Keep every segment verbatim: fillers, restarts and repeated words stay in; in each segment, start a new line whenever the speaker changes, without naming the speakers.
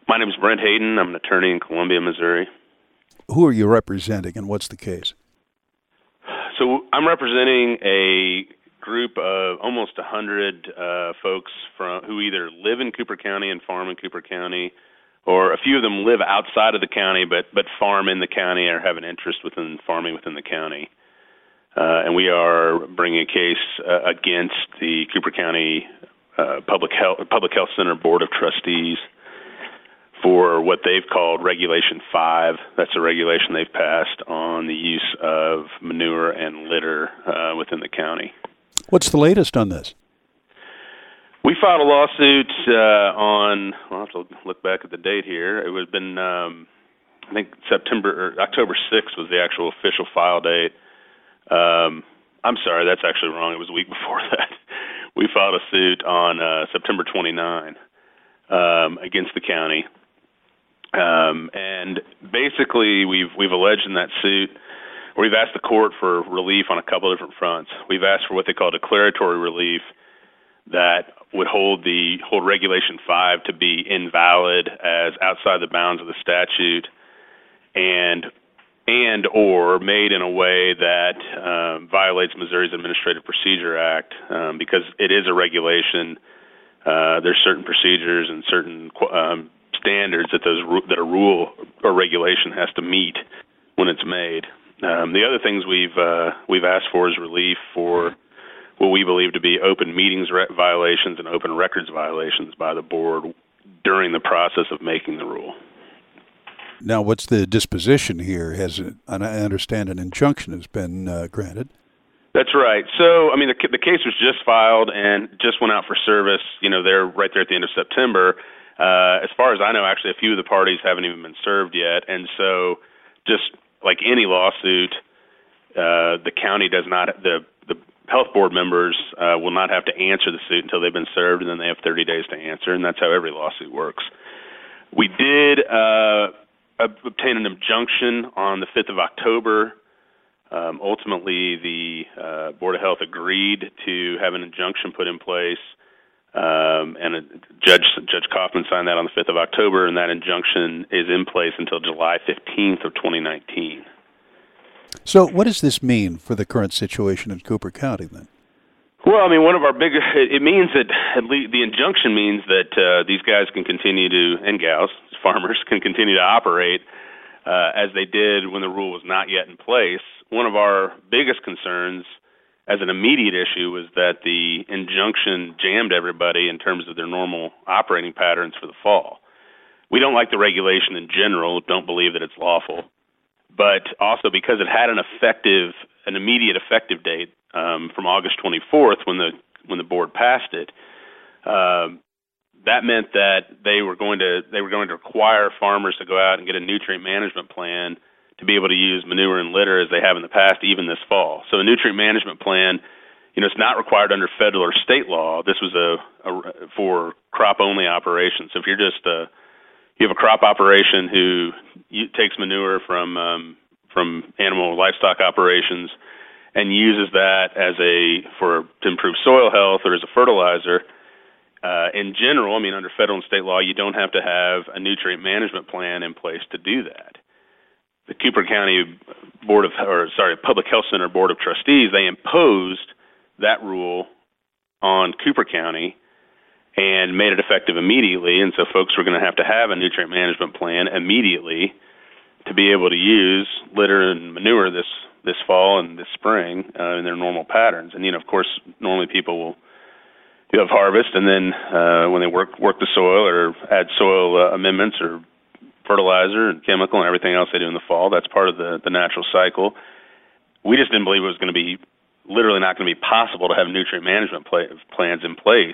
My name is Brent Hayden. I'm an attorney in Columbia, Missouri.
Who are you representing, and what's the case?
So I'm representing a group of almost one hundred uh, folks from who either live in Cooper County and farm in Cooper County, or a few of them live outside of the county but, but farm in the county or have an interest within farming within the county. Uh, and we are bringing a case uh, against the Cooper County uh, Public Health Public Health Center Board of Trustees for what they've called Regulation five. That's a regulation they've passed on the use of manure and litter uh, within the county.
What's the latest on this?
We filed a lawsuit uh, on, well, I'll have to look back at the date here. It would have been, um, I think, September or October sixth was the actual official file date. Um, I'm sorry, that's actually wrong. It was a week before that. We filed a suit on uh, September twenty-ninth um, against the county. Um, and basically, we've we've alleged in that suit, or we've asked the court for relief on a couple of different fronts. We've asked for what they call declaratory relief that would hold the hold Regulation five to be invalid as outside the bounds of the statute, and and or made in a way that um, violates Missouri's Administrative Procedure Act, um, because it is a regulation. Uh, there's certain procedures and certain um, standards that those that a rule or regulation has to meet when it's made. Um, the other things we've uh, we've asked for is relief for what we believe to be open meetings re- violations and open records violations by the board during the process of making the rule.
Now, what's the disposition here? Has it, I understand an injunction has been uh, granted.
That's right. So, I mean, the, the case was just filed and just went out for service. You know, they're right there at the end of September. Uh, as far as I know, actually, a few of the parties haven't even been served yet. And so, just like any lawsuit, uh, the county does not, the, the health board members uh, will not have to answer the suit until they've been served, and then they have thirty days to answer, and that's how every lawsuit works. We did uh, obtain an injunction on the fifth of October. Um, ultimately, the uh, Board of Health agreed to have an injunction put in place. Um, and a Judge Judge Kaufman signed that on the fifth of October, and that injunction is in place until July fifteenth of twenty nineteen.
So what does this mean for the current situation in Cooper County, then?
Well, I mean, one of our big, it means that at least the injunction means that uh, these guys can continue to, and gals, farmers, can continue to operate uh, as they did when the rule was not yet in place. One of our biggest concerns as an immediate issue was that the injunction jammed everybody in terms of their normal operating patterns for the fall. We don't like the regulation in general, don't believe that it's lawful, but also because it had an effective, an immediate effective date um, from August twenty-fourth when the when the board passed it. Um, that meant that they were going to they were going to require farmers to go out and get a nutrient management plan to be able to use manure and litter as they have in the past, even this fall. So a nutrient management plan, you know, it's not required under federal or state law. This was a, a for crop-only operations. So if you're just a, you have a crop operation who takes manure from um, from animal or livestock operations and uses that as a for to improve soil health or as a fertilizer. Uh, in general, I mean, under federal and state law, you don't have to have a nutrient management plan in place to do that. The Cooper County Board of, or sorry, Public Health Center Board of Trustees, they imposed that rule on Cooper County and made it effective immediately. And so folks were going to have to have a nutrient management plan immediately to be able to use litter and manure this, this fall and this spring uh, in their normal patterns. And, you know, of course, normally people will do have harvest, and then uh, when they work work the soil or add soil uh, amendments or fertilizer and chemical and everything else they do in the fall, that's part of the, the natural cycle. We just didn't believe it was going to be literally not going to be possible to have nutrient management pla- plans in place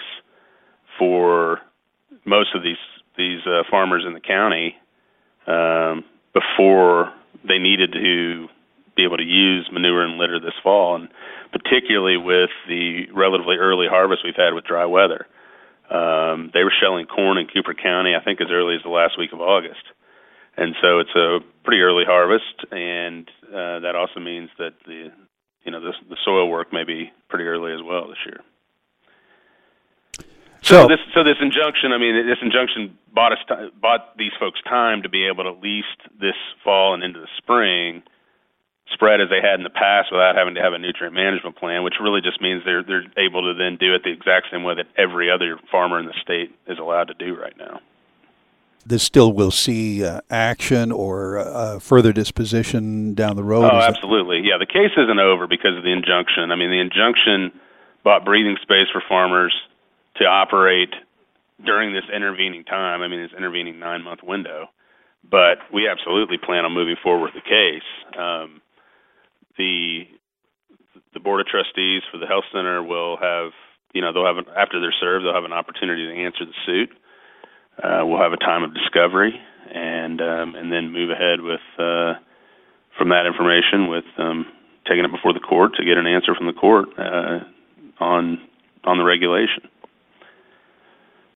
for most of these these uh, farmers in the county um, before they needed to be able to use manure and litter this fall, and particularly with the relatively early harvest we've had with dry weather. Um, they were shelling corn in Cooper County, I think, as early as the last week of August. And so it's a pretty early harvest, and uh, that also means that the you know the, the soil work may be pretty early as well this year. So,
So
this so this injunction, I mean, this injunction bought us t- bought these folks time to be able to lease this fall and into the spring, spread as they had in the past without having to have a nutrient management plan, which really just means they're they're able to then do it the exact same way that every other farmer in the state is allowed to do right now.
this still will see uh, action or uh, further disposition down the road?
Oh,
Is
absolutely. Yeah, the case isn't over because of the injunction. I mean, the injunction bought breathing space for farmers to operate during this intervening time. I mean, this intervening nine-month window. But we absolutely plan on moving forward with the case. Um, the the board of trustees for the health center will have, you know, they'll have an, after they're served, they'll have an opportunity to answer the suit. Uh, we'll have a time of discovery, and um, and then move ahead with uh, from that information with um, taking it before the court to get an answer from the court uh, on on the regulation.